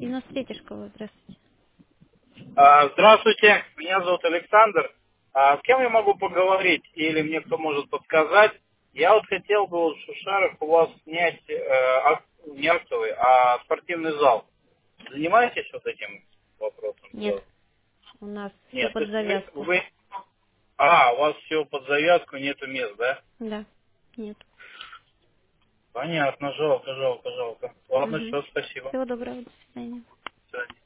93 школа, здравствуйте. Здравствуйте, меня зовут Александр. С кем я могу поговорить или мне кто может подсказать? Я вот хотел бы в Шушарах у вас снять не актовый, а спортивный зал. Занимаетесь вот этим вопросом? Нет, у нас все Нет, то под есть завязку. у вас все под завязку, нету мест, да? Да, нет. Понятно, жалко, жалко, жалко. Ладно, Угу. все, спасибо. Всего доброго, до свидания. До свидания.